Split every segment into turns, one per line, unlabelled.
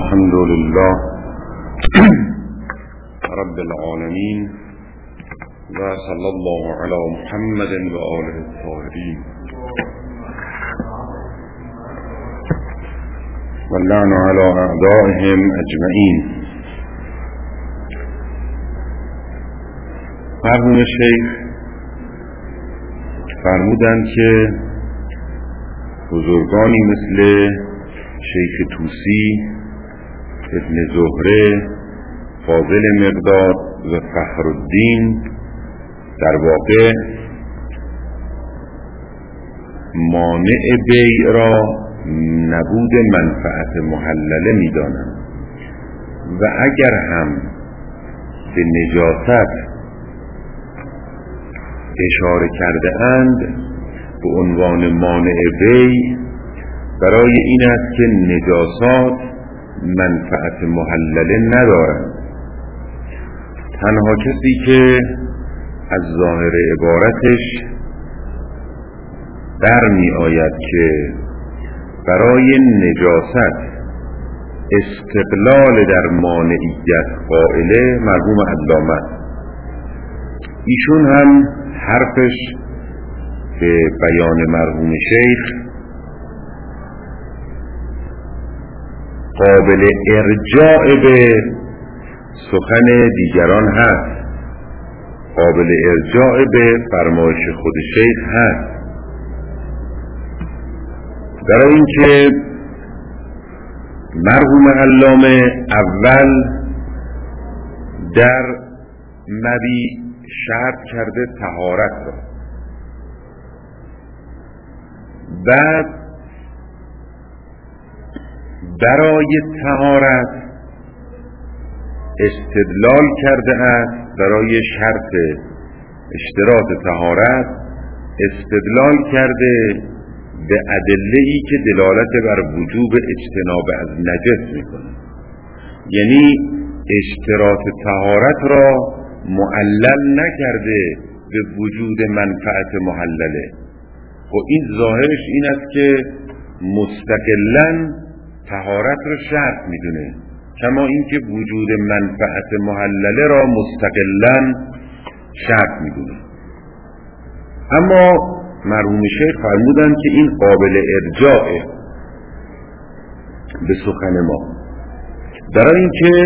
الحمد لله رب العالمين وصلى الله على محمد وآله الطاهرين واللعن على أعدائهم أجمعين. مرحوم شیخ فرمودند که بزرگانی مثل شیخ طوسی، ابن زهره، فاضل مقداد و فخرالدین در واقع مانع بیع را نبود منفعت محلله می‌دانند و اگر هم به نجاست اشاره کرده اند به عنوان مانع بیع برای این است که نجاسات منفعت محلله ندارند. تنها کسی که از ظاهر عبارتش در می آید که برای نجاست استقلال در مانعیت قائله مرحوم علامه، ایشون هم حرفش به بیان مرحوم شیخ قابل ارجاع به سخن دیگران هست، قابل ارجاع به فرمایش خود شیخ هست، برای اینکه مرحوم علامه اول در مبیع شرط کرده طهارت را، بعد برای طهارت استدلال کرده است، برای شرط اشتراط طهارت استدلال کرده به ادله‌ای که دلالت بر وجوب اجتناب از نجس میکنه، یعنی اشتراط طهارت را معلل نکرده به وجود منفعت محلله. و این ظاهرش این است که مستقلاً طهارت را شرط میدونه، کما اینکه وجود منفعت محلله را مستقلاً شرط میدونه. اما مرحوم شیخ فرمودند که این قابل ارجاعه به سخن ما، برای اینکه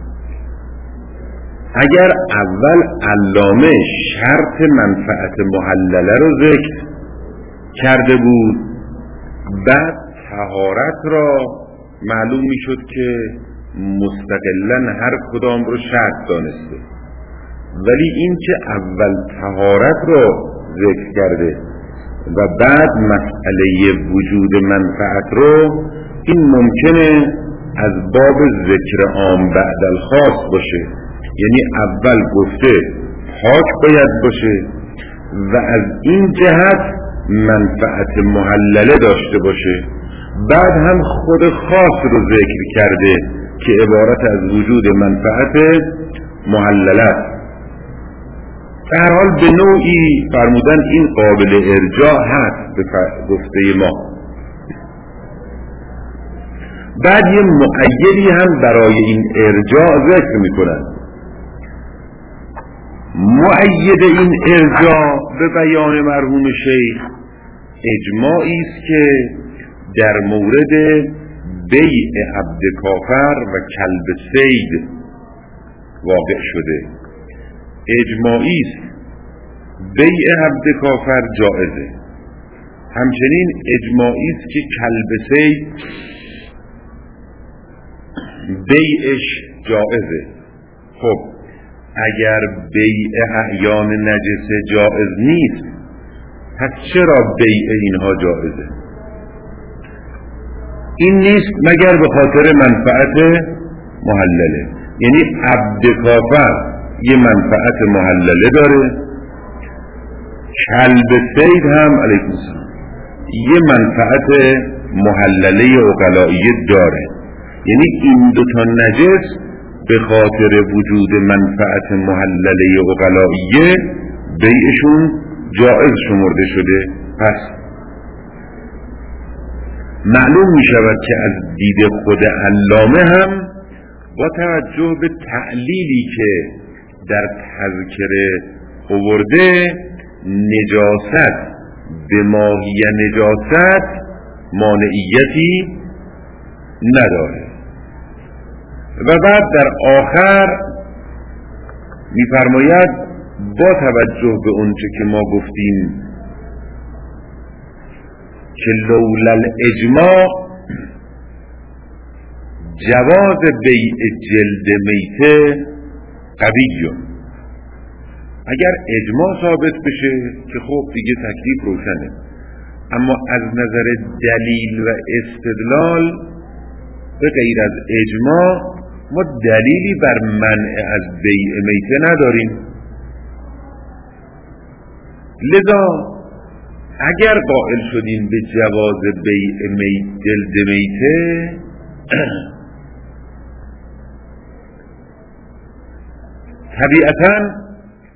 اگر اول علامه شرط منفعت محلله رو ذکر کرده بود، بعد طهارت را معلوم میشد که مستقلاً هر کدام رو شرط دانسته، ولی این که اول طهارت را ذکر کرده و بعد مسئله وجود منفعت رو، این ممکنه از باب ذکر عام بعد الخاص باشه، یعنی اول گفته پاک باید باشه و از این جهت منفعت محلله داشته باشه، بعد هم خود خاص رو ذکر کرده که عبارت از وجود منفعت محلله است. در هر حال به نوعی فرمودن این قابل ارجاع هست به گفته ما. بعد یه مؤیدی هم برای این ارجاع ذکر میکنن. مؤید این ارجاع به بیان مرحوم شیخ اجماعی است که در مورد بیع عبد کافر و کلب صید واقع شده. اجماعی است بیع عبد کافر جائزه، همچنین اجماعی است که کلب صید بیعش جائزه. خب اگر بیع اعیان نجسه جائز نیست، پس چرا بیع اینها جائزه؟ این نیست مگر به خاطر منفعت محلله، یعنی عبد کافر یه منفعت محلله داره، کلب صید هم علیکم السلام یه منفعت محلله عقلائیه داره، یعنی این دوتا نجس به خاطر وجود منفعت محلله عقلائیه بیعشون جائز شمرده شده. پس معلوم می شود که از دید خود علامه هم با توجه به تعلیلی که در تذکره آورده نجاست به ماهی نجاست مانعیتی نداره و بعد در آخر می‌فرماید با توجه به اونچه که ما گفتیم که لولا الاجماع جواز بیع جلد میته قویه، اگر اجماع ثابت بشه که خب دیگه تکلیف روشنه، اما از نظر دلیل و استدلال به غیر از اجماع ما دلیلی بر منع از بیع میته نداریم. لذا اگر قائل شدیم به جواز بیع جلد میته طبیعتاً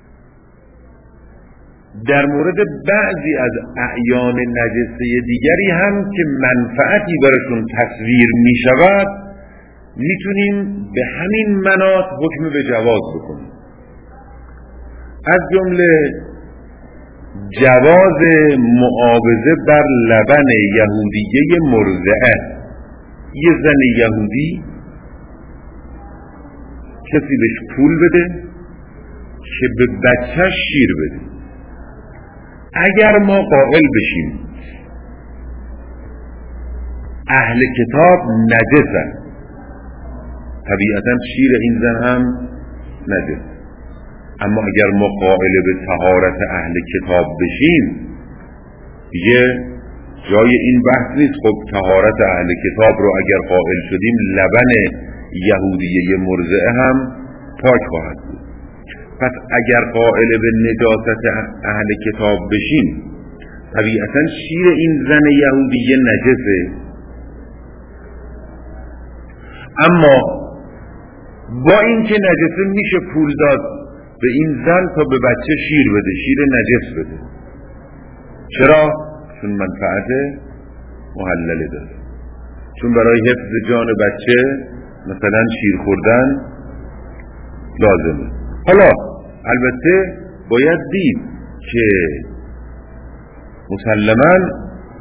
در مورد بعضی از اعیان نجسه دیگری هم که منفعتی برشون تصویر می شود میتونیم به همین مناط حکم به جواز بکنیم. از جمله جواز معاوضه بر لبن یهودیه مرضعه. یه زن یهودی کسی بهش پول بده که به بچه‌ش شیر بده. اگر ما قائل بشیم اهل کتاب نجسن، طبیعتا شیر این زن هم نجس، اما اگر ما قائل به طهارت اهل کتاب بشیم دیگه جای این بحث نیست. خب طهارت اهل کتاب رو اگر قائل شدیم لبن یهودیه مرضعه هم پاک خواهد بود. پس اگر قائل به نجاست اهل کتاب بشیم طبیعتا شیر این زن یهودیه نجسه، اما با این که نجسه میشه پول داد به این زن تا به بچه شیر بده، شیر نجس بده. چرا؟ چون منفعت محلله داره، چون برای حفظ جان بچه مثلا شیر خوردن لازمه. حالا البته باید دید که مسلماً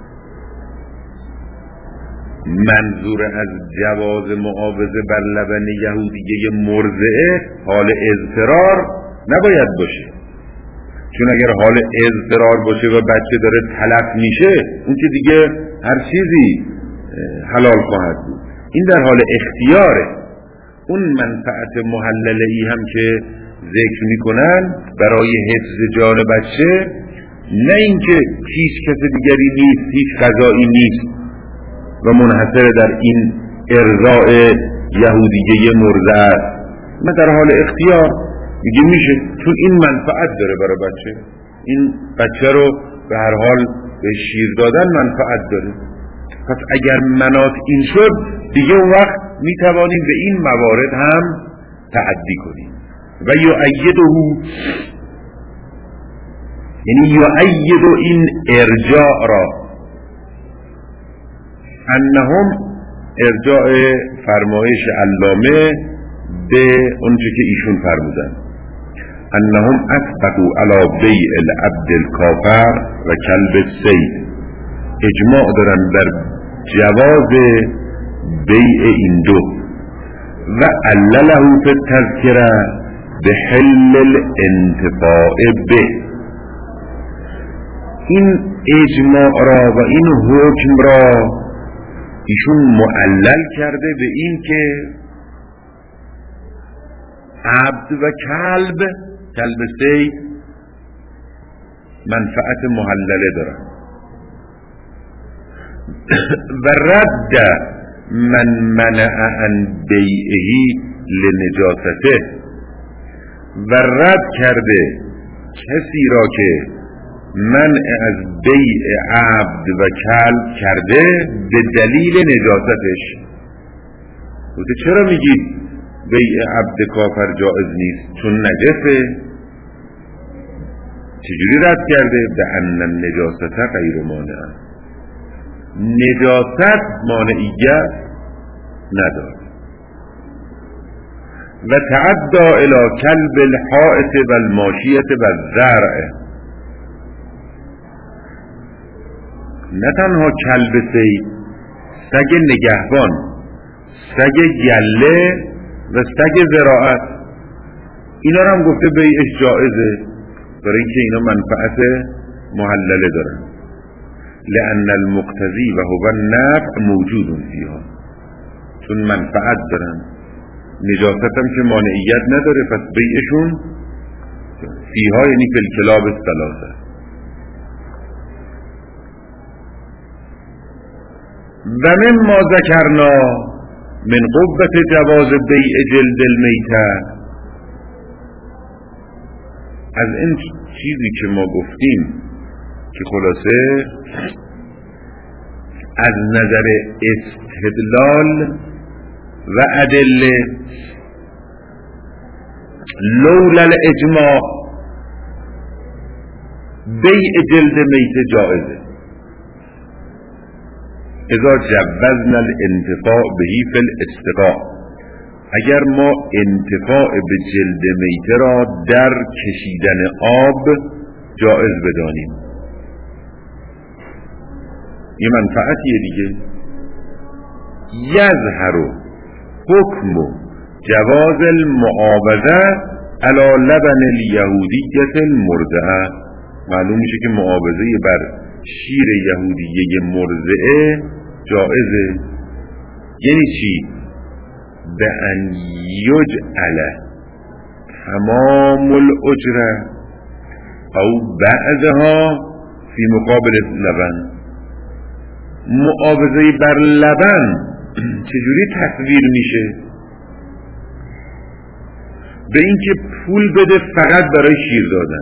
منظور از جواز معاوضه بر لبن یهودیه مرضعه حال اضطرار نباید باشه، چون اگر حال اضطرار باشه و بچه داره تلف میشه اون که دیگه هر چیزی حلال خواهد بود. این در حال اختیاره. اون منفعت محلله ای هم که ذکر میکنن برای حفظ جان بچه، نه اینکه هیچ کس دیگری نیست، هیچ غذایی نیست و منحصر در این ارضاء یهودیه مرضعه است، نه در حال اختیار میگه میشه، چون این منفعت داره برای بچه. این بچه رو به هر حال به شیر دادن منفعت داره. پس اگر مناط این شد دیگه اون وقت میتوانیم به این موارد هم تعدی کنیم. و یؤیده، یعنی یؤید این ارجاع را، انهم ارجاع فرمایش علامه به اونچه که ایشون فرمودن، انهم اثبتوا علی بیع العبد الکافر و کلب الصید، اجماع دارن در جواز بیع این دو و علله فی التذکره به حل الانتفاع به. این اجماع را و این حکم را ایشون معلل کرده به این که عبد و کلب صید منفعت محلله دارن و رد من منع عن بیعه لنجاسته، و رد کرده کسی را که منع از بیع عبد و کلب کرده به دلیل نجاستش. گفته چرا میگید بیع عبد کافر جائز نیست؟ چون نجسه. چجوری رد کرده؟ به ان النجاسته غیر مانع، نجاست مانعیت ندارد. و تعدى الى کلب الحائط و الماشیة و الزرع، نه تنها کلب صید، سگ نگهبان، سگ گله و سگ زراعت، اینا رو هم گفته بیعش جائزه، برای اینکه اینا منفعت محلله دارن. لأن المقتضی و هو النفع موجود فیها، چون منفعت دارن. نجاست هم که مانعیت نداره، پس بیعشون فیها یعنی فی الکلاب الثلاثه. و مما ذکرنا من قوة جواز بیع جلد المیته، از این چیزی که ما گفتیم که خلاصه از نظر استدلال و ادله لولا الاجماع بیع جلد میته جائزه، اذا جوزنا الانتفاع بهی فی الاستقاء، اگر ما انتفاع به جلد میته را در کشیدن آب جائز بدانیم. یه منفعتیه دیگه. یظهر حکم جواز المعاوضه علی لبن الیهودیة المرضعه، معلوم میشه که معاوضه بر شیر یهودیه مرضعه جائزه. یعنی چی؟ به ان یجعل تمام الاجره او بعضها فی مقابل لبن، معاوضه بر لبن چجوری تصویر میشه؟ به اینکه پول بده فقط برای شیر دادن،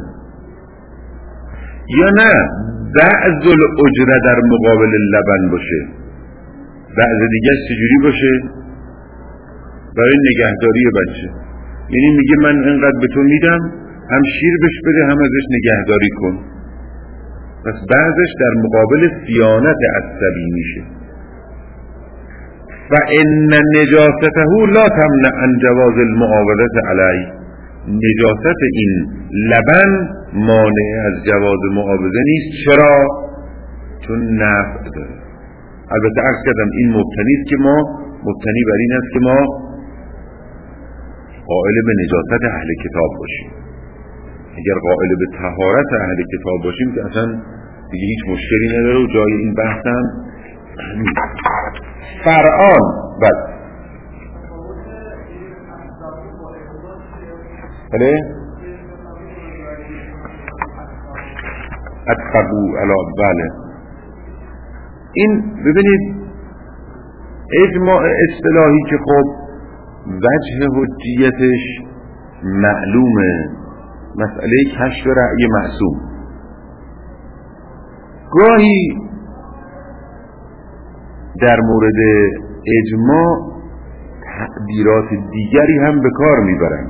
یا نه بعض الاجره در مقابل لبن باشه، بعض دیگه چجوری باشه؟ برای نگهداری بچه. یعنی میگه من اینقدر به تو میدم، هم شیر بهش بده هم ازش نگهداری کن، پس بعضش در مقابل صیانت عصبی میشه. و ان نجاسته لا تمنع عن جواز المعاوضه علیه، نجاست این لبن مانع از جواز معاوضه نیست. چرا؟ چون نفع داره. البته عرض کردم این مبتنی بر این است که ما قائل به نجاست اهل کتاب باشیم. اگر قائل به طهارت اهل کتاب باشیم که اصلا دیگه هیچ مشکلی نداره و جای این بحث هم فرعان. بله اتقبو علا. بله این ببینید اجماع اصطلاحی که خب وجه حجیتش معلومه، مسئله کشف رأی معصوم. گاهی در مورد اجماع تعبیرات دیگری هم به کار میبرن.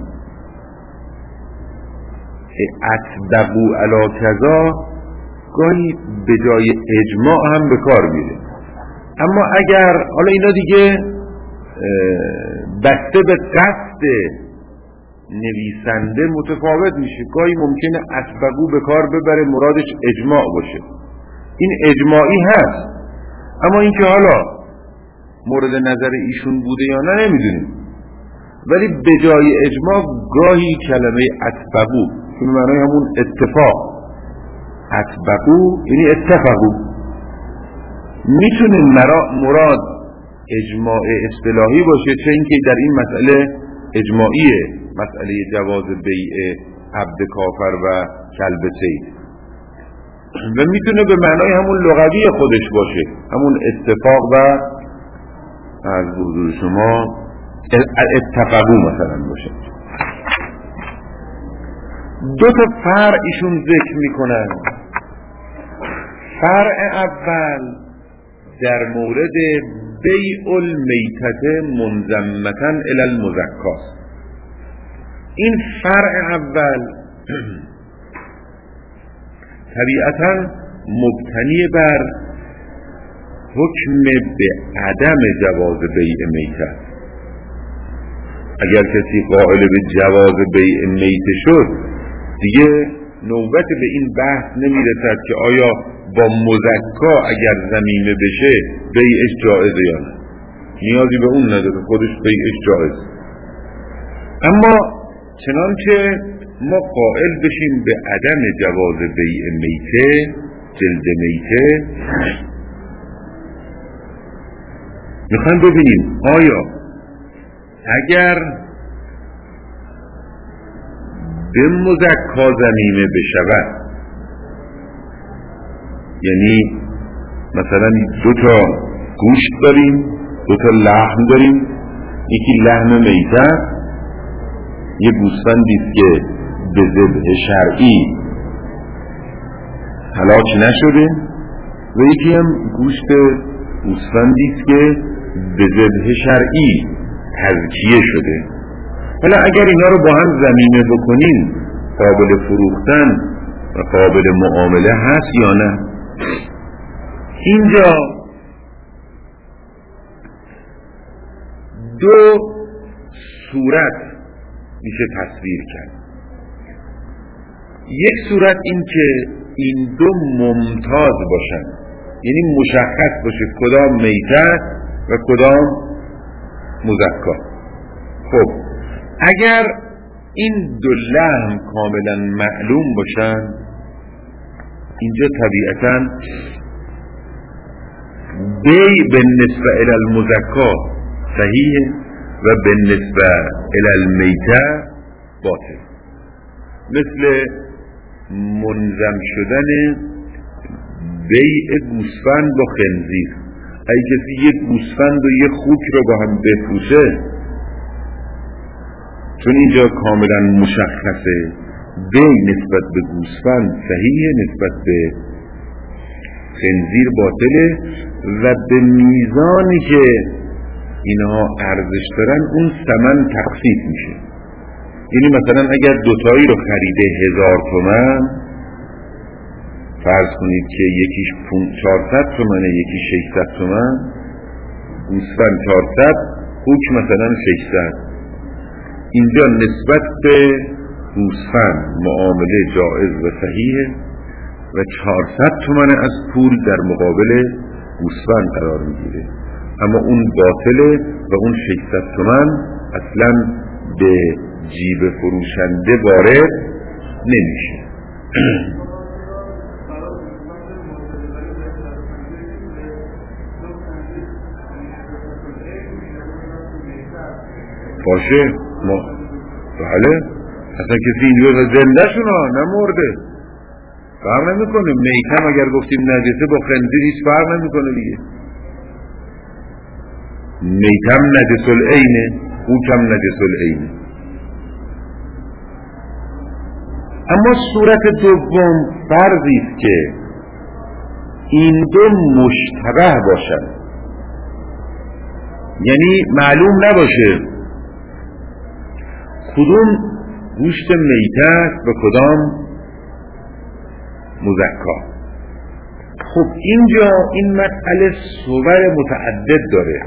اتبقو علی کذا گاهی به جای اجماع هم به کار میره. اما اگر حالا اینا دیگه بسته به قصد نویسنده متفاوت میشه، گاهی ممکنه اتبقو به کار ببره مرادش اجماع باشه، این اجماعی هست، اما اینکه حالا مورد نظر ایشون بوده یا نه نمیدونیم. ولی به جای اجماع گاهی کلمه اتبقو که معنای همون اتفاق، اتبقو یعنی اتفقو، میتونه مراد اجماع اصطلاحی باشه، چه اینکه در این مسئله اجماعیه، مسئله جواز بیع عبد کافر و کلب صید، و میتونه به معنای همون لغوی خودش باشه، همون اتفاق و از حضور شما اتفقو مثلا باشه. دو تا فرع ایشون ذکر میکنن. فرع اول در مورد بیع المیتة منضمة الی المزکا. این فرع اول طبیعتاً مبتنی بر حکم به عدم جواز بیع میته است. اگر کسی قائل به جواز بیع میته شد دیگه نوبت به این بحث نمیرسد که آیا با مزکا اگر ضمیمه بشه بیعش جائزه یا نه. نیازی به اون نداره، خودش بیعش جائز. اما چنانچه ما قائل بشیم به عدم جواز بیع میته، جلد میته، میخوایم ببینیم آیا اگر به مزکا ضمیمه بشود، یعنی مثلا 2 تا گوشت داریم، 2 تا لحم داریم، یکی لحم میته، یه گوسفندی است که به ذبح شرعی هلاک نشده و یکی هم گوشت گوسفندی است که به ذبح شرعی تزکیه شده. حالا اگر اینا رو با هم ضمیمه بکنیم قابل فروختن و قابل معامله هست یا نه؟ اینجا 2 صورت میشه تصویر کرد. یک صورت این که این 2 ممتاز باشن، یعنی مشخص باشه کدام میته و کدام مزکا. خب اگر این 2 لحم کاملا معلوم باشن، اینجا طبیعتاً بیع به نسبه الی المزکا صحیحه و به نسبه الی المیته باطل. مثل منظم شدن بیع گوسفند با خنزیر. اگه کسی یک گوسفند و یک خوک رو با هم بفروشه، چون اینجا کاملا مشخصه بیع نسبت به گوسفند صحیحه، نسبت به خنزیر باطله و به میزانی که اینها ارزش دارن اون ثمن تخفیف میشه. یعنی مثلا اگر 2 تایی رو خریده 1000 تومان، فرض کنید که یکیش 400 تومنه، یکی 600 تومان، گوسفند 400، خوک مثلا 600. اینجا نسبت به گوسفند معامله جائز و صحیحه و 400 تومن از پول در مقابل گوسفند قرار میگیره، اما اون باطله و اون 600 تومن اصلا به جیب فروشنده وارد نمیشه. باشه ما بله اصلا کسی اینجور زنده شونا نمورده، فرق نمیکنه. میتم اگر گفتیم نجسه با خنزیر هیچ فرق نمیکنه دیگه. میتم نجس العینه، خوکم نجس العینه. اما صورت دوم فرضی است که این 2 مشتبه باشن، یعنی معلوم نباشه کدوم گوشت میته است و کدام مزکا. خب اینجا این مسئله صور متعدد داره،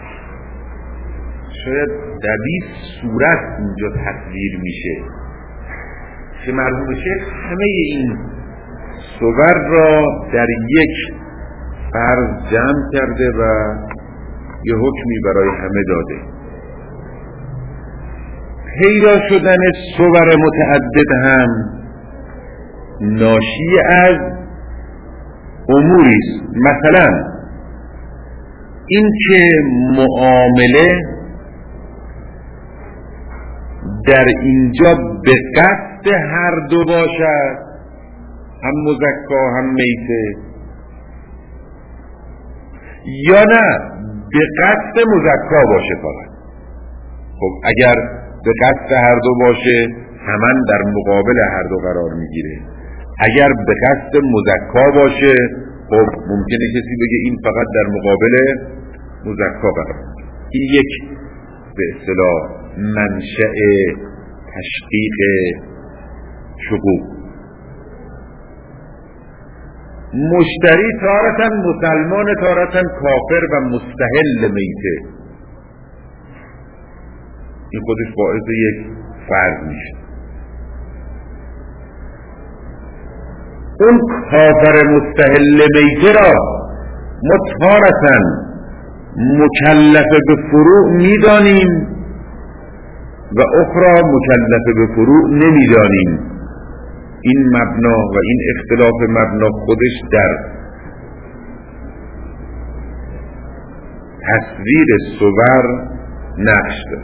شاید 20 صورت اینجا تصویر میشه که مرحوم شیخ همه این صور را در یک فرض جمع کرده و یه حکمی برای همه داده. پیدا شدن صور متعدد هم ناشی از اموری است. مثلا این که معامله در اینجا به قصد هر 2 باشد، هم مزکا هم میته، یا نه به قصد مزکا باشه فقط. خب اگر به قصد هر 2 باشه همان در مقابل هر 2 قرار میگیره. اگر به قصد مزکا باشه خب ممکنه کسی بگه این فقط در مقابل مزکا قرار میگیره. این یک به اصطلاح منشأ تشقیق شقوق. مشتری تارتاً مسلمان تارتاً کافر و مستحل میته. این خودش باعث یک فرق میشه. اون کافر مستحل میته را ما تارتاً مکلف به فروع میدانیم و اخرى مکلف به فروع نمیدانیم. این مبنا و این اختلاف مبنا خودش در تصویر صور نقش داره.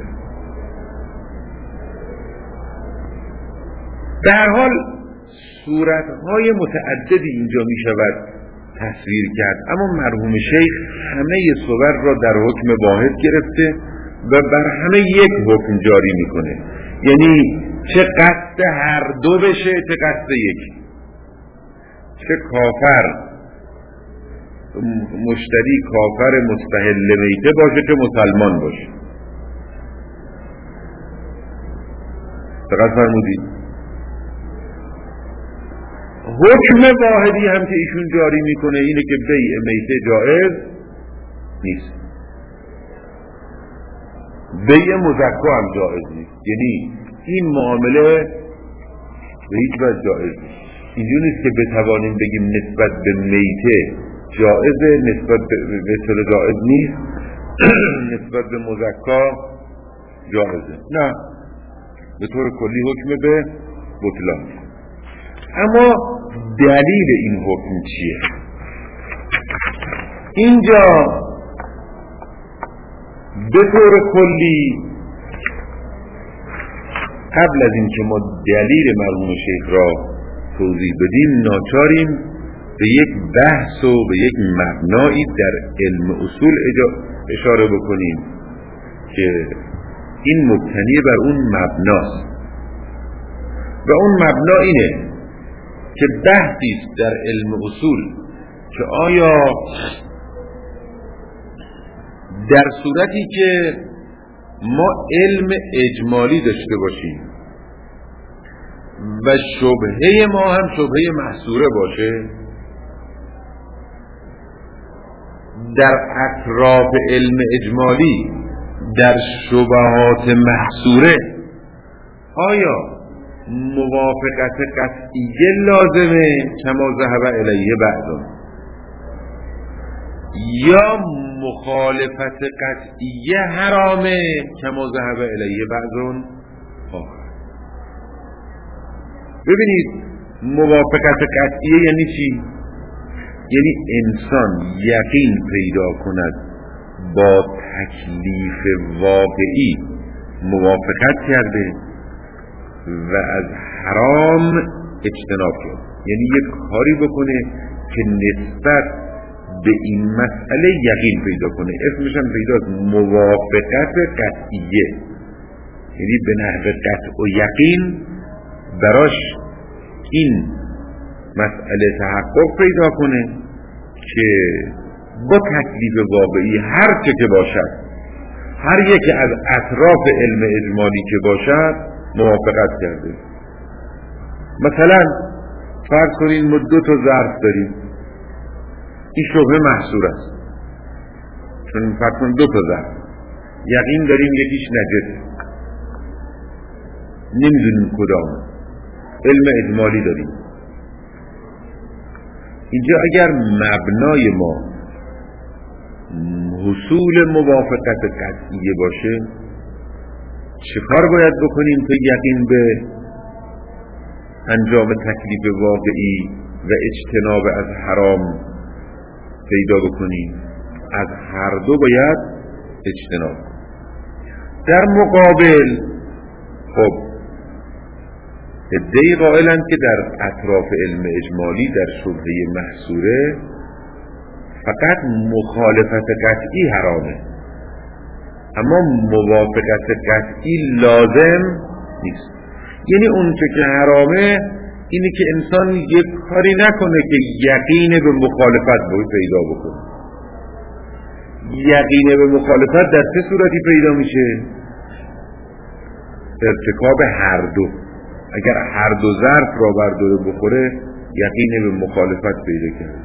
در حال صورتهای متعددی اینجا می شود تصویر کرد، اما مرحوم شیخ همه صور را در حکم واحد گرفته و بر همه یک حکم جاری میکنه. یعنی چه قصد هر دو بشه چه قصد یک، چه کافر مشتری کافر مستحل میته باشه چه مسلمان باشه. دقت فرمودید؟ حکم واحدی هم که ایشون جاری میکنه اینه که بیع میته جائز نیست، بیع مزکا هم جائز نیست. یعنی این معامله به هیچ وجه جائز نیست. اینجور نیست که بتوانیم بگیم نسبت به میته جائزه، نسبت به طور جائز نیست، نسبت به مزکا جائزه. نه، به طور کلی حکم به بطلان. اما دلیل این حکم چیه؟ اینجا به طور کلی قبل از اینکه ما دلیل مرحوم شیخ را توضیح بدیم ناچاریم به یک بحث و به یک مبنایی در علم اصول اشاره بکنیم که این مبتنی بر اون مبناست و اون مبنا اینه که بحثی است در علم اصول که آیا در صورتی که ما علم اجمالی داشته باشیم و شبهه ما هم شبهه محصوره باشه، در اطراف علم اجمالی در شبهات محصوره آیا موافقت قطعیه لازمه کما ذهب الیه بعضون یا مخالفت قطعیه حرامه کما ذهب الیه بعضون آخر؟ ببینید موافقت قطعیه یعنی چی؟ یعنی انسان یقین پیدا کند با تکلیف واقعی موافقت کرده و از حرام اجتناب کرد. یعنی یک کاری بکنه که نسبت به این مسئله یقین پیدا کنه، اسمش هم پیداست موافقت قطعیه. یعنی به نحو قطع و یقین براش این مسئله تحقق پیدا کنه که با تکلیف واقعی هر چه که باشد، هر یک از اطراف علم اجمالی که باشد موافقت کرده. مثلا فرض کنید ما 2 تا ظرف داریم، این شبهه محصور است، چون فرض کنید 2 تا ظرف یقین داریم یکیش نجسه، نمیدونیم کدام، علم اجمالی داریم. اینجا اگر مبنای ما حصول موافقت قطعیه باشه، چه کار باید بکنیم تا یقین به انجام تکلیف واقعی و اجتناب از حرام پیدا بکنیم؟ از هر دو باید اجتناب. در مقابل خب ادعی قائلند که در اطراف علم اجمالی در شبهه محصوره فقط مخالفت قطعی حرامه، اما موافقت قطعی لازم نیست. یعنی اون که حرامه اینه که انسان یک کاری نکنه که یقین به مخالفت پیدا بکنه. یقین به مخالفت در چه صورتی پیدا میشه؟ ارتکاب هر دو. اگر هر دو ظرف را برداره بخوره یقین به مخالفت پیدا کرده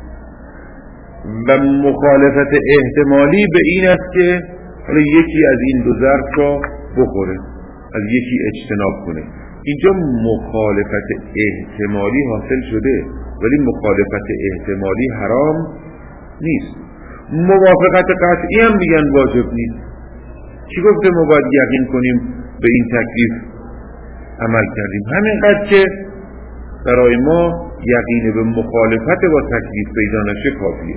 و مخالفت احتمالی به این است که حالا یکی از این دو ظرف را بخوره، از یکی اجتناب کنه. اینجا مخالفت احتمالی حاصل شده ولی مخالفت احتمالی حرام نیست. موافقت قطعی هم میگن واجب نیست. چی گفته ما باید یقین کنیم به این تکلیف عمل کردیم؟ همینقدر که برای ما یقین به مخالفت با تکلیف پیدا نشه کافیه.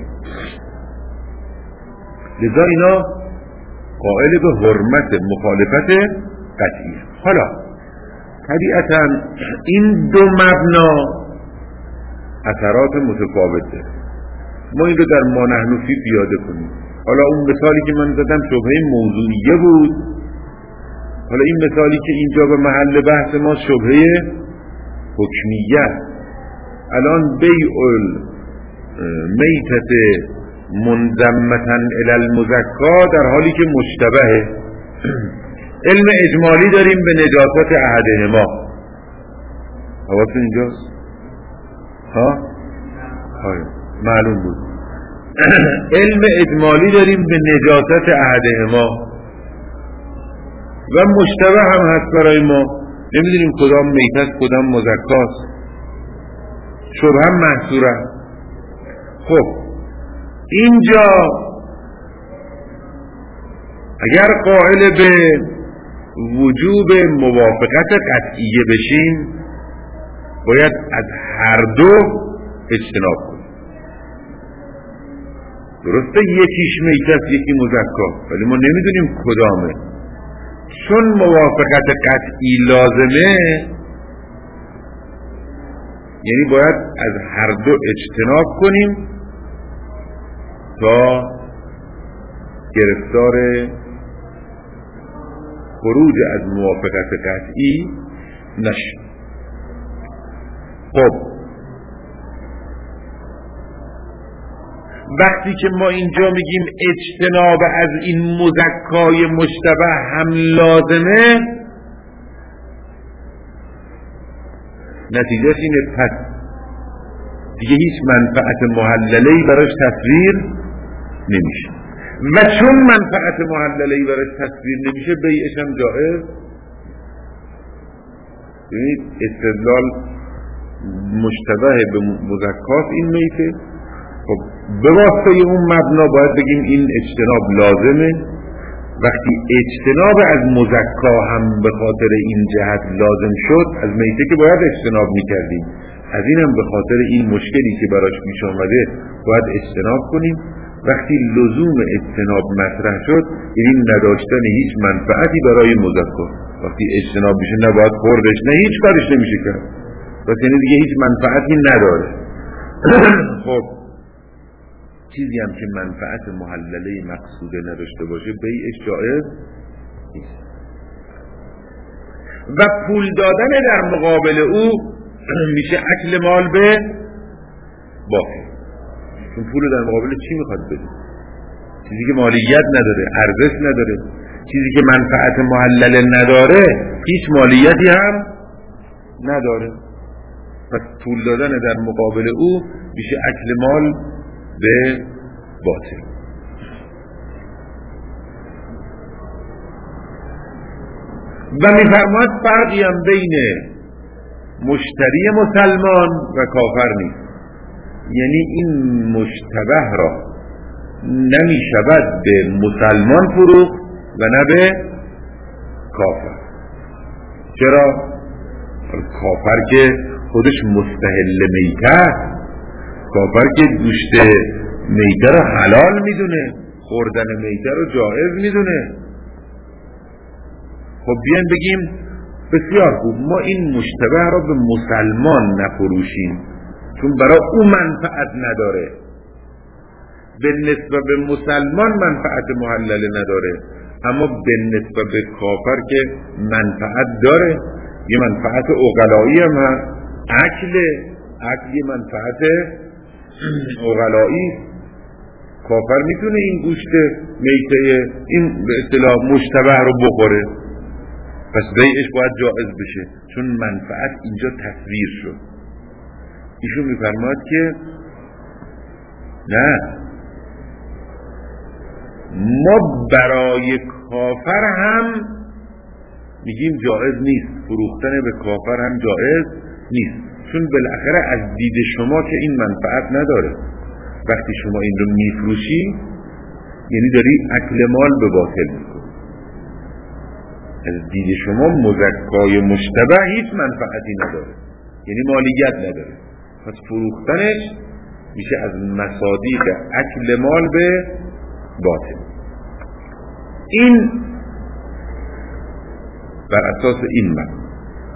لذا اینا قائل به حرمت مخالفت قطعیه. حالا طبیعتا این دو مبنا اثرات متفاوت داره. ما این رو در ما نحن فی پیاده کنیم. حالا اون مثالی که من زدم شبهه موضوعیه بود، حالا این مثالی که اینجا به محل بحث ما شبهه حکمیه. الان بیع المیتة منضمة الی المزکا در حالی که مشتبهه. علم اجمالی داریم به نجاست احدهما. حواستون اینجاست؟ معلوم بود. علم اجمالی داریم به نجاست احدهما و مشتبه هم هست برای ما، نمیدونیم کدام میتست کدام مزکاست، شبه هم محصوره. خب اینجا اگر قائل به وجوب موافقت قطعیه بشیم باید از هر دو اجتناب کنیم. درسته یکیش میتست یکی مزکا ولی ما نمیدونیم کدامه. چون موافقت قطعی لازمه یعنی باید از هر دو اجتناب کنیم تا گرفتار خروج از موافقت قطعی نشیم. خب وقتی که ما اینجا میگیم اجتناب از این مزکای مشتبه هم لازمه، نتیجهش اینه پس دیگه هیچ منفعت محلله‌ای براش تصویر نمیشه و چون منفعت محلله‌ای براش تصویر نمیشه بیعش هم جائز. ببینید استدلال مشتبه به مزکات این میته. خب به واسطه اون مبنا باید بگیم این اجتناب لازمه. وقتی اجتناب از مزکا هم به خاطر این جهت لازم شد، از میته که باید اجتناب میکردیم، از این هم به خاطر این مشکلی که براش پیش آمده باید اجتناب کنیم. وقتی لزوم اجتناب مطرح شد یعنی نداشتن هیچ منفعتی برای مزکا. وقتی اجتناب میشه نباید خوردش، نه هیچ کارش نمیشه کرد، پس یعنی دیگه هیچ منفعتی نداره. خب چیزی هم که منفعت محلله مقصوده نداشته باشه بیعش جائز نیست. و پول دادن در مقابل او میشه اکل مال به باطل. چون پول در مقابل چی میخواد بده؟ چیزی که مالیت نداره، ارزش نداره، چیزی که منفعت محلله نداره هیچ مالیتی هم نداره. پس پول دادن در مقابل او میشه اکل مال به باطل. و میفرماید فرقی هم بین مشتری مسلمان و کافر نیست. یعنی این مشتبه را نمیشود به مسلمان فروخت و نه به کافر. چرا؟ کافر که خودش مستحل میته، کافر که گوشت میته رو حلال میدونه، خوردن میته رو جایز میدونه. خب بیان بگیم بسیار خوب ما این مشتبه را به مسلمان نفروشیم چون برای او منفعت نداره، به نسبت به مسلمان منفعت محلله نداره، اما به نسبت به کافر که منفعت داره، یه منفعت عقلایی هم هست، عقل یه منفعت عقلایی. کافر میتونه این گوشت میته این به اصطلاح مشتبه رو بخوره، پس بیعش باید جائز بشه چون منفعت اینجا تصویر شد. ایشون میفرماید که نه، ما برای کافر هم میگیم جایز نیست، فروختن به کافر هم جایز نیست، چون بالاخره از دید شما که این منفعت نداره. وقتی شما این رو میفروشی یعنی داری اکل مال به باطل میکنی. از دید شما مزکای مشتبه هیچ منفعتی نداره، یعنی مالیت نداره، پس فروختنش میشه از مصادیق اکل مال به باطل. این بر اساس این مبنا.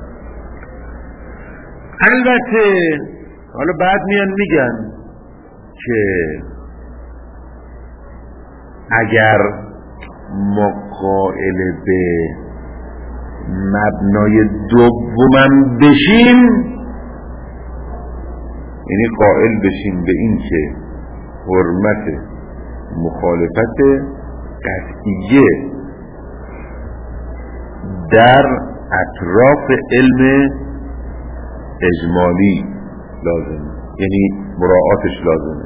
البته حالا بعد میان میگن که اگر ما قائل به مبنای دومم بشیم، یعنی قائل بشیم به این که حرمت مخالفت قطعیه در اطراف علم اجمالی لازم، یعنی مراعاتش لازمه،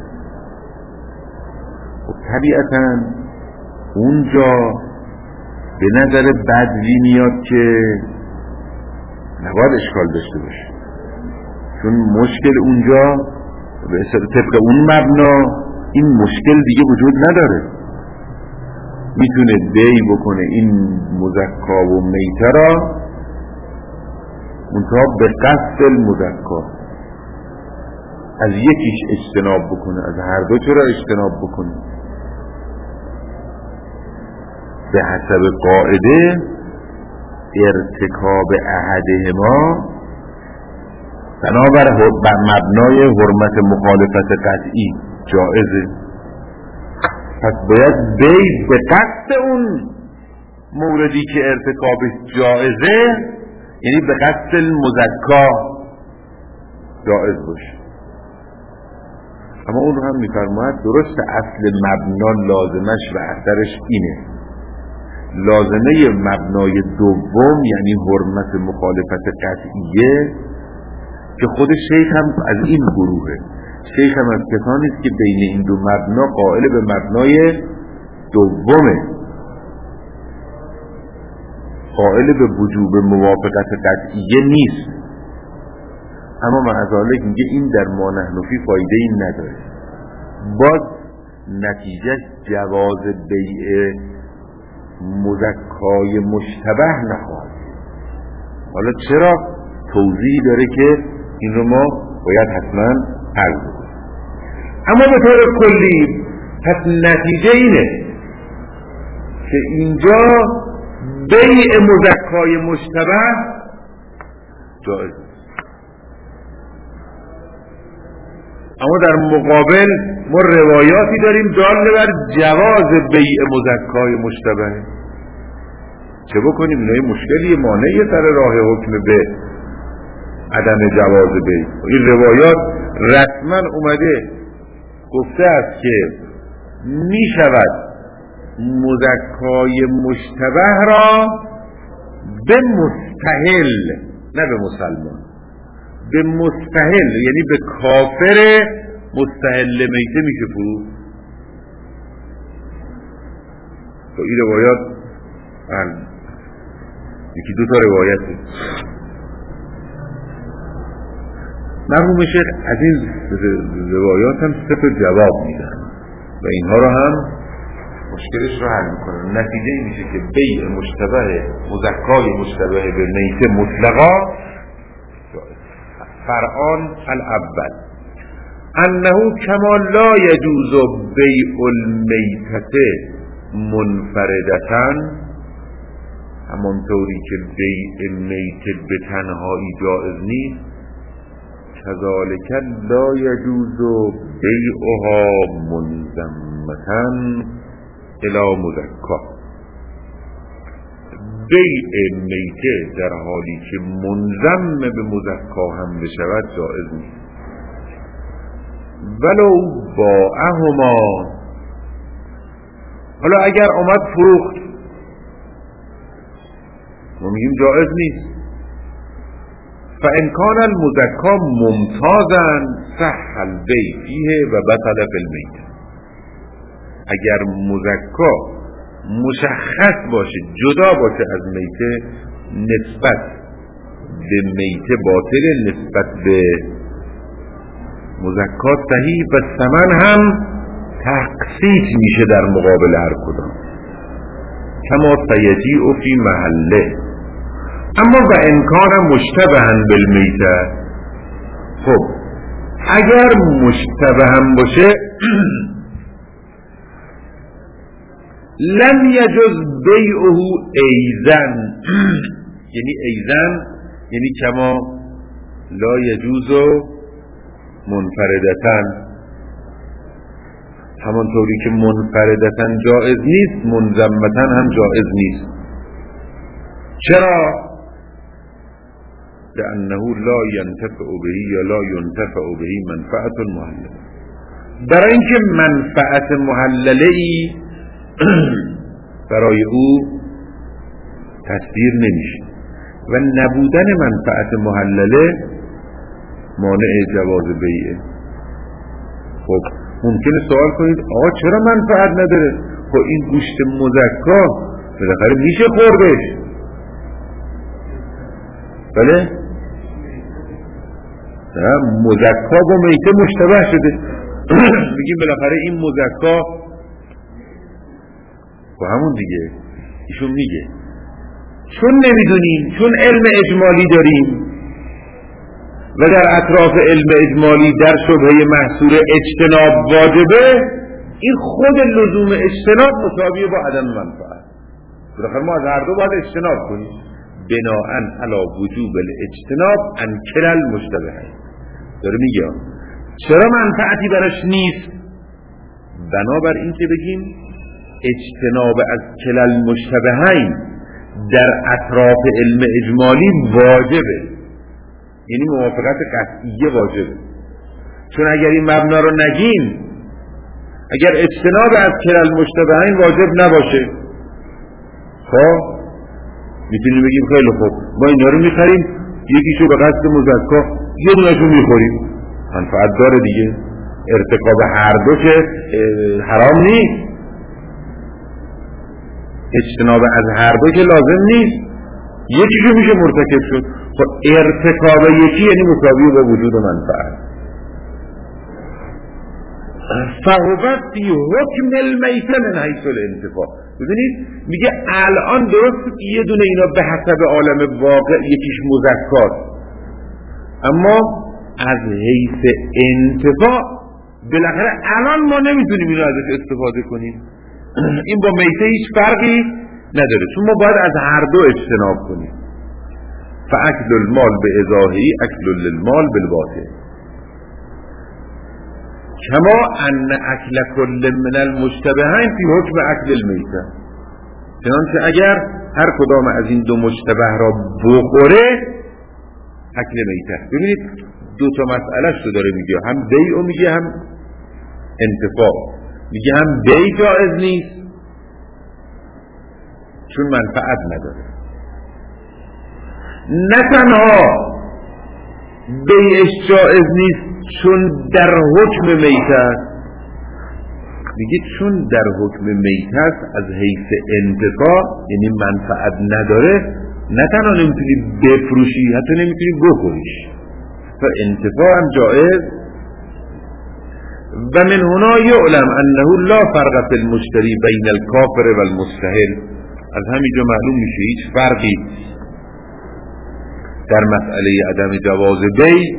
و طبیعتاً اونجا به نظر بدوی میاد که نباید اشکال داشته باشه، چون مشکل اونجا به طبق اون مبنا این مشکل دیگه وجود نداره، میتونه بی بکنه این مزکا و میته را منتها به قصد المزکا، از یکیش اجتناب بکنه، از هر دو چرا اجتناب بکنه. به حسب قاعده ارتکاب احدهما بنابر مبنای حرمت مخالفت قطعی جائزه، پس باید بی به قصد اون موردی که ارتکابش جائزه، یعنی به قصد المزکا جائز باشه. اما اون هم میفرماید درست اصل مبنا لازمش و اثرش اینه، لازمه مبنای دوم یعنی حرمت مخالفت قطعیه که خود شیخ هم از این گروهه. شیخ هم از کسانی است که بین این دو مبنا قائل به مبنای دومه، قائل به وجوب موافقت قطعیه نیست، اما معذالک میگه این در ما نحن فی فایده این نداره، باز نتیجه جواز بیع مزکای مشتبه نخواهد. حالا چرا؟ توضیح داره که این رو ما باید حتما حل کنیم. اما به طور کلی پس نتیجه اینه که اینجا بیع مزکای مشتبه جایز، اما در مقابل ما روایاتی داریم دال بر جواز بیع مزکای مشتبه. چه بکنیم؟ اینه مشکلی مانعی سر راه حکم به عدم جواز بیع. این روایات رسما اومده گفته است که می شود مزکای مشتبه را به مستحل، نه به مسلمان، به مستحل یعنی به کافر مستحل میته میشه فروخت. تو این روایات یکی دو تا روایته. مرحوم شیخ از این روایات هم سه تا جواب میدن و اینها رو هم مشکلش رو حل میکنن. نتیجه این میشه که بیع مشتبه مزکای مشتبه به میته مطلقا فرعان الاول انه کما لا یجوز بیع المیتة منفردتاً، همانطوری که بیع میته به تنهایی جائز نیست، کذالک لا یجوز بیعها منضمة الی مزکا. بیع میته در حالی که منضم به مزکا هم بشود جائز نیست. ولو باعهما، حالا اگر آمد فروخت ما میگیم جائز نیست، فان کان المزکا ممتازا صح البیع فیه و بطل فی المیت. اگر مزکا مشخص باشه، جدا باشه از میته، نسبت به میته باطل، نسبت به مزکا صحیح و ثمن هم تقسیط میشه در مقابل هر کدام، کما سیجیء فی محله. اما و امکان مشتبها بالمیته، خب اگر مشتبه هم باشه لم یجوز بیعه ایزن، یعنی ایزن یعنی کما لا یجوز منفردتن، همانطوری که منفردتن جائز نیست منضمتن هم جائز نیست. چرا؟ لأنه لا ينتفع به یا لا ينتفع به منفعت محلله، برای اینکه منفعت محلله ای برای او تصدیر نمیشه و نبودن منفعت محلله مانع جواز بیعه. خب ممکنه سوال کنید آقا چرا منفعت نداره؟ خب این گوشت مزکا بالاخره میشه خوردش، بله؟ مزکا با میته مشتبه شده میگیم بالاخره این مزکا با همون دیگه. ایشون میگه چون نمیدونیم، چون علم اجمالی داریم و در اطراف علم اجمالی در شبهه محصور اجتناب واجبه، این خود لزوم اجتناب مساویه با عدم منفعت. بالاخره ما از هر دو باید اجتناب کنیم، بناءً علی وجوب الاجتناب عن کلا المشتبهین. داره میگه چرا منفعتی براش نیست؟ بنابر این که بگیم اجتناب از کلا المشتبهین در اطراف علم اجمالی واجبه، یعنی موافقت قطعیه واجبه. چون اگر این مبنا رو نگیم، اگر اجتناب از کلا المشتبهین واجب نباشه، خب میتونیم بگیم خیلی خوب ما اینا رو میخریم، یکیشو به قصد مزکا، یه دونشو میخوریم، منفعت داره دیگه. ارتکاب هر دو که حرام نیست، اجتناب از هر دو که لازم نیست، یکیشو میشه مرتکب شد. خب ارتکاب یکی یعنی مساوی با وجود منفعت. فهو فی حکم المیته من حیث الانتفاع. ببینید میگه الان درست یه دونه اینا به حسب عالم واقع یکیش مزکاست، اما از حیث انتفاع بالاخره الان ما نمیتونیم اینو ازش استفاده کنیم. این با میته هیچ فرقی نداره، چون ما باید از هر دو اجتناب کنیم. فاکل المال به ازاهی اکل للمال بالباطل، کما ان اکل کل من المشتبهین فی حکم اکل المیته. چنانچه اگر هر کدام از این دو مشتبه را بخوره اکل میته. ببینید دو تا مسئله شو داره میگه، هم بیع و میگه هم انتفاع. میگه هم بیع جائز نیست چون منفعت نداره، نه تنها بیعش جائز نیست چون در حکم میته است، میگه چون در حکم میته است از حیث انتفاع یعنی منفعت نداره، نه تنها نمیتونی بفروشی حتی نمیتونی بخوریش، و انتفاع هم جائز. و من هنا یعلم انه لا فرق فی المشتری بین الکافر و المستحل. از همینجا معلوم میشه هیچ فرقی در مسئله عدم جواز بیع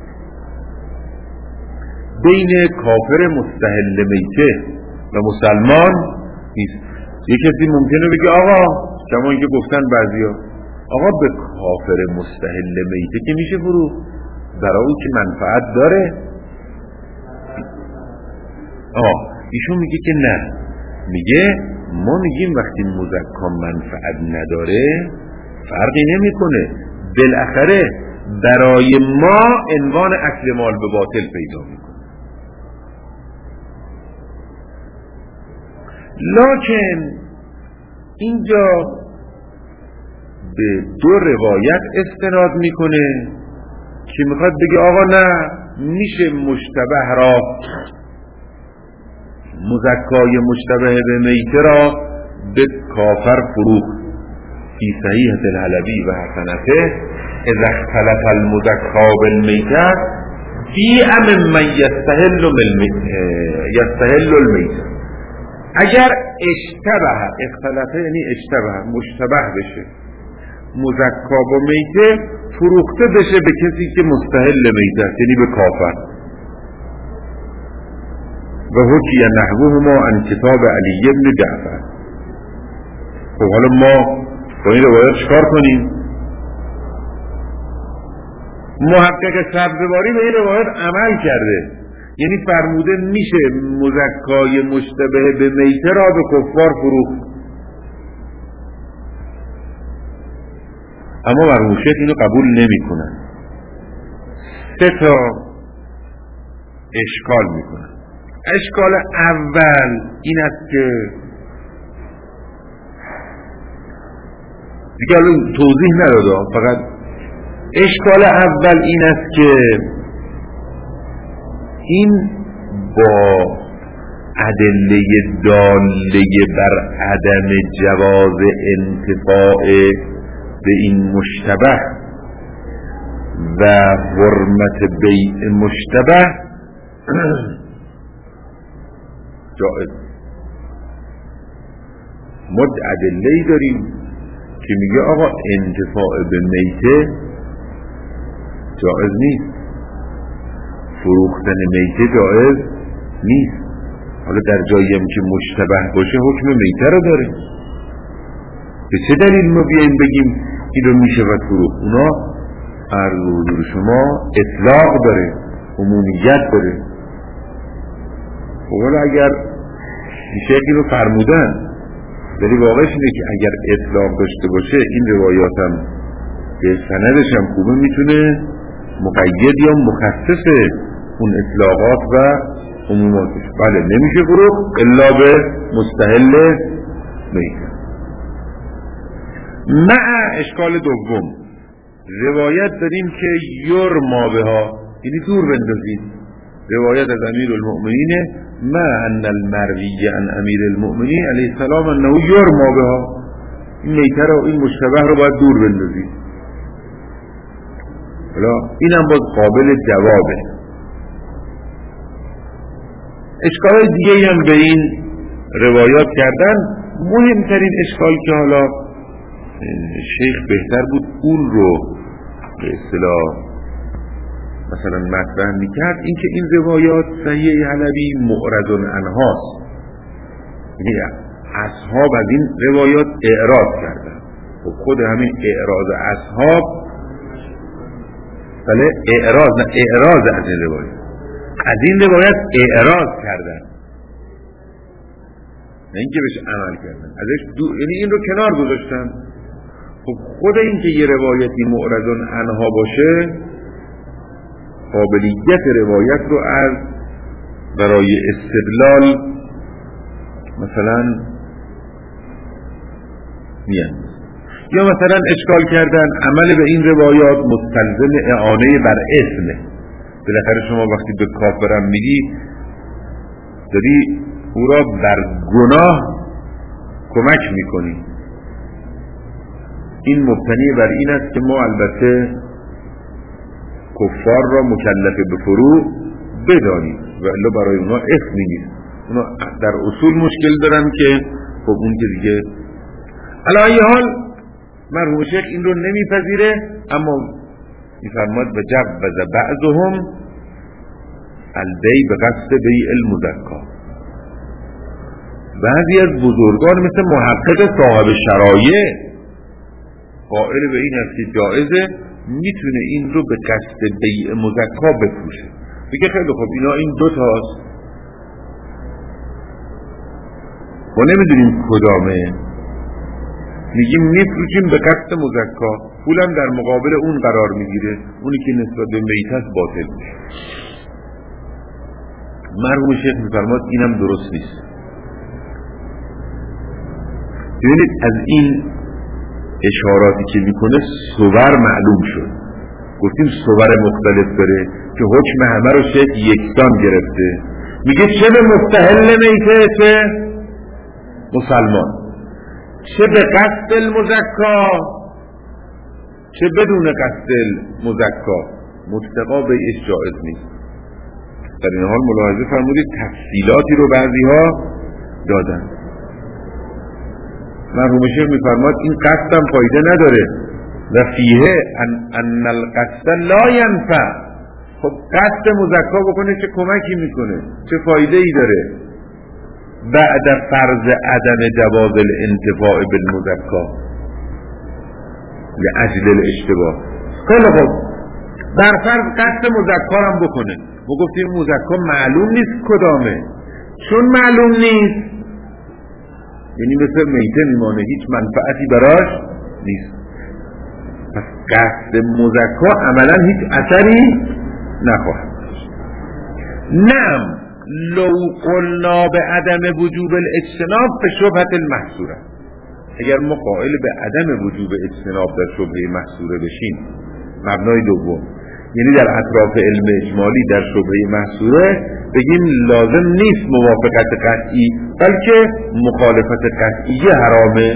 بین کافر مستحل میته و مسلمان نیست. یک کسی ممکنه بگه آقا کما اینکه گفتن بعضیا، آقا به کافر مستحل میته که میشه فروخت، برای او که منفعت داره. ایشون میگه که نه، میگه ما میگیم وقتی مزکا منفعت نداره فرقی نمیکنه، بالاخره برای ما عنوان اکل مال به باطل پیدا میکنه. لکن اینجا به دو روایت استناد میکنه که میخواد بگه آقا نه، میشه مشتبه را، مزکای مشتبه به میته را به کافر فروخت. فی صحیحة الحلبی و حسنته اذا اختلط المزکا بالمیته فی امن من یستحل المیته. اگر اشتبه، اختلطه یعنی اشتبه، مشتبه بشه مزکا با میته، فروخته بشه به کسی که مستحل میته است، یعنی به کافر. و حکی نحوهما عن کتاب علی بن جعفر. خب حالا ما با این روایت چکار کنیم؟ محقق سبزواری به این روایت عمل کرده، یعنی فرموده میشه مزکای مشتبه به میته را به کفار فروخت. اما مرحوم شیخ اینو قبول نمی کنن. 3 تا اشکال می کنن. اشکال اول این است که دیگه الان توضیح نداده، فقط اشکال اول این است که این با ادله داله بر عدم جواز انتفاع به این مشتبه و حرمت بیع مشتبه جائز. ما ادله‌ای داریم که میگه آقا انتفاع به میته جائز نیست، فروختن میته جائز نیست. حالا در جایی هم که مشتبه باشه حکم میته رو داره. به چه دلیل ما بیاییم بگیم این رو میشه و فروخت؟ اونا عرض و حضور شما اطلاق داره، عمومیت داره. حالا اگر شیخ این رو فرمودن، ولی واقعش اینه که اگر اطلاق داشته باشه این روایات هم به سندش هم خوبه، میتونه مقید یا مخصص اون اطلاقات و عموماتش. بله نمیشه فروخت الا به مستحل میته. مع اشکال دوم، روایت داریم که یرما بها، یعنی دور بندازید. روایت از امیر المؤمنین ما ان المروی عن امیر المؤمنین علیه السلام انه یرما بها، این میته رو، این مشتبه رو باید دور بندازید. حالا این هم باز قابل جوابه. اشکال دیگه هم به این روایات کردن. مهمترین اشکال که حالا شیخ بهتر بود اون رو به اصطلاح مثلا مطرح میکرد، این که این روایات صحیح حلبی معرض عنهاست، یعنی اصحاب از این روایات اعراض کردن. و خود همین اعراض اصحاب، بله اعراض، نه اعراض از این روایت، از این روایت اعراض کردن، نه اینکه بهش عمل کردن، ازش یعنی این رو کنار گذاشتن. خب خود این که یه روایتی معرض عنها باشه، قابلیت روایت رو از برای استدلال مثلا میان. یا مثلا اشکال کردن عمل به این روایات مستلزم اعانه بر اسمه. بالاخره شما وقتی به کافرم میگی داری او را بر گناه کمک میکنی. این مبتنی بر این است که ما البته کفار را مکلف به فروع بدانیم و الا برای اونا اسمی نیست. اونا در اصول مشکل دارن که خب اون که دیگه علی ای حال مرحوم شیخ این رو نمیپذیره، اما میفرماد و جوز بعضهم البیع به قصد بیع المزکا. بعضی از بزرگان مثل محقق صاحب شرایع قائل به این است که جائزه، میتونه این رو به قصد بیع مزکا بفروشه. بگه خیلی خب اینا این 2 تاست، ما نمیدونیم کدامه، میگیم میفروشیم به قصد مزکا، پولم در مقابل اون قرار میگیره، اونی که نسبت به میت باطل میشه. مرحوم شیخ میفرماد اینم درست نیست. ببینید از این اشاراتی که میکنه صور معلوم شد. گفتیم صور مختلف داره که حکم همه رو شکل یکسان گرفته. میگه چه به مستحل میته چه مسلمان، چه به قصد المزکا چه بدون قصد المزکا، متقا بیعش جائز نیست. در این حال ملاحظه فرمودید تفصیلاتی رو بعضی ها دادن. مرحوم شیخ میفرماد این قصدم فایده نداره و فیه ان القصد لا ینفع. خب قصد مزکا بکنه چه کمکی میکنه، چه فایده ای داره بعد فرض عدم جواز الانتفاع بالمزکا لأجل الاشتباه. خیلی خوب، بر فرض قصد مزکا هم بکنه، ما گفتیم مزکا معلوم نیست کدامه، چون معلوم نیست یعنی مثل میته میمانه، هیچ منفعتی براش نیست. پس قصد مزکا عملا هیچ اثری نخواهد. نعم لو قلنا به عدم وجوب الاجتناب به شبهة المحصوره، اگر ما قائل به عدم وجوب اجتناب در شبهه محصوره بشیم، مبنای دوم یعنی در اطراف علم اجمالی در شبهه محصوره بگیم لازم نیست موافقت قطعی بلکه مخالفت قطعی حرامه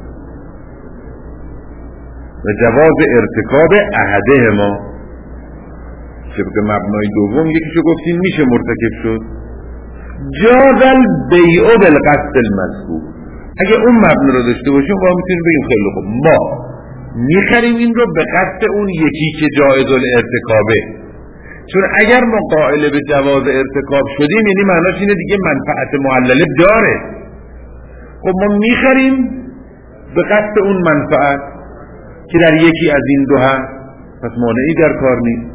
و جواز ارتکاب احدهما. طبق مبنای دوم یکیشو گفتیم میشه مرتکب شد. جاز البیع بالقصد المذکور، اگه اون مبنا رو داشته باشیم ما میتونیم بگیم خیلی خوب ما میخریم این رو به قصد اون یکی که جایز الارتکابه، چون اگر ما قائل به جواز ارتکاب شدیم یعنی معناش اینه دیگه منفعت معلله داره. خب ما میخریم به قصد اون منفعت که در یکی از این دو هست، پس مانعی در کار نیست،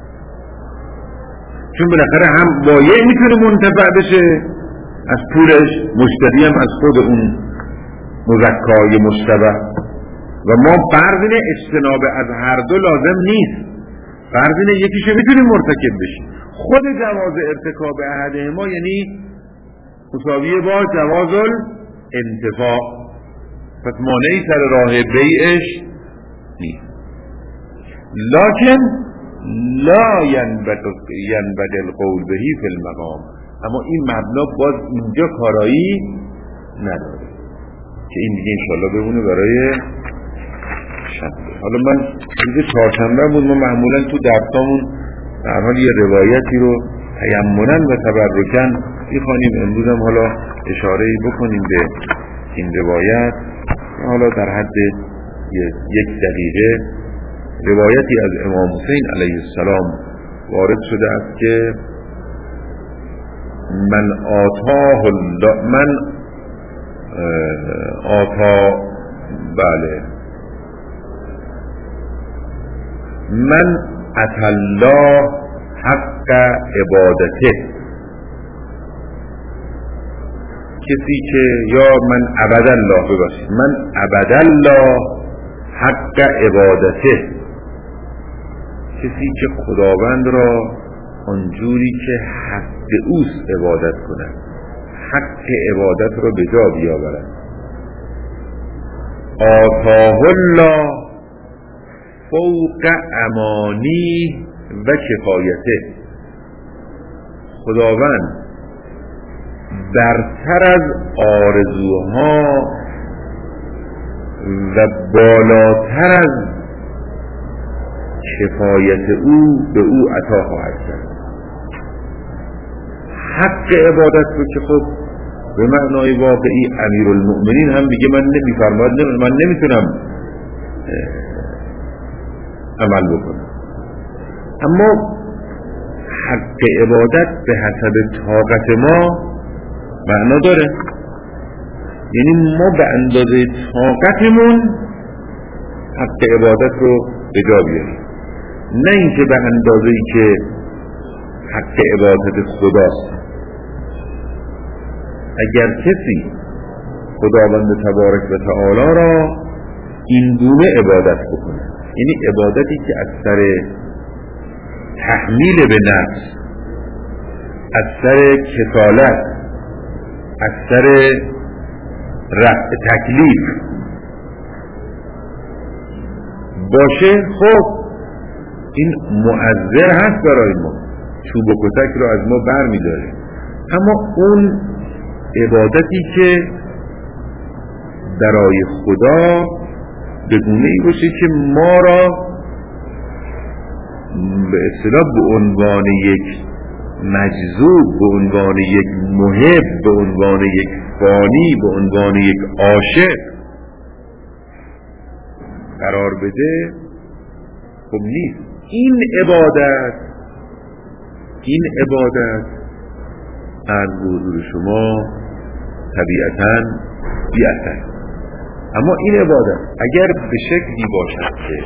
چون بالاخره هم بایع میتونه منتفع بشه از پولش، مشتری هم از خود اون مزکای مشتبه. و ما فرض اینه اجتناب از هر دو لازم نیست، فرض اینه یکیشو میتونیم مرتکب بشیم. خود جواز ارتکاب احده ما یعنی مساویه با جواز الانتفاع، پس مانعی سر راه بیعش نیست. لکن لا ینبغی القول بهی فی المقام، اما این مبنا باز اینجا کارایی نداره که این دیگه انشاءالله بمونه برای شنبه. حالا من روز چهارشنبه بود، ما معمولا تو درسامون در حال یه روایتی رو تیمنا و تبرکن میخوانیم. امروز هم حالا اشاره‌ای بکنیم به این روایت، حالا در حد یک دقیقه. روایتی از امام حسین علیه السلام وارد شده است که من آتا من اتی الله حق عبادته، کسی که یا من عبد الله بباشید، من عبد الله حق عبادته، کسی که خداوند را آنجوری که حق اوست عبادت کند، حق عبادت را به جا بیاورد. آتاه الله فوق امانی و کفایته، خداوند برتر از آرزوها و بالاتر از کفایت او به او عطا خواهد کرد. حق عبادت رو که خب به معنای واقعی امیرالمؤمنین هم میگه من نمیفرماید، من نمیتونم عمل بکنم، اما حق عبادت به حسب طاقت ما معنا داره، یعنی ما به اندازه طاقتمون حق عبادت رو به جا بیاریم، نه اینکه به اندازه‌ای که حق عبادت خداست. اگر کسی خداوند تبارک و تعالی را این گونه عبادت بکنه، یعنی عبادتی که از سر تحمیل به نفس، از سر کسالت، از سر رفع تکلیف باشه، خب این مؤثر هست برای ما، چوب و کتک رو از ما بر می داره. اما اون عبادتی که برای خدا به گونه ای باشه که ما را به اصطلاح به عنوان یک مجذوب، به عنوان یک محب، به عنوان یک فانی، به عنوان یک عاشق قرار بده، خب نیست. این عبادت از حضور شما طبیعتاً بی اثر. اما این عبادت اگر به شکلی باشد که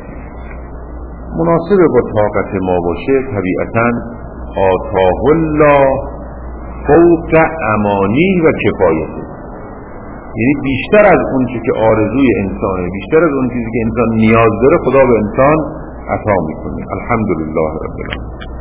مناسب با طاقت ما باشه، طبیعتاً آتاه الله فوق امانی و کفایته، یعنی بیشتر از اون چیزی که آرزوی انسانه، بیشتر از اون چیزی که انسان نیاز داره، خدا به انسان عطا میکنه. الحمدلله رب العالمین.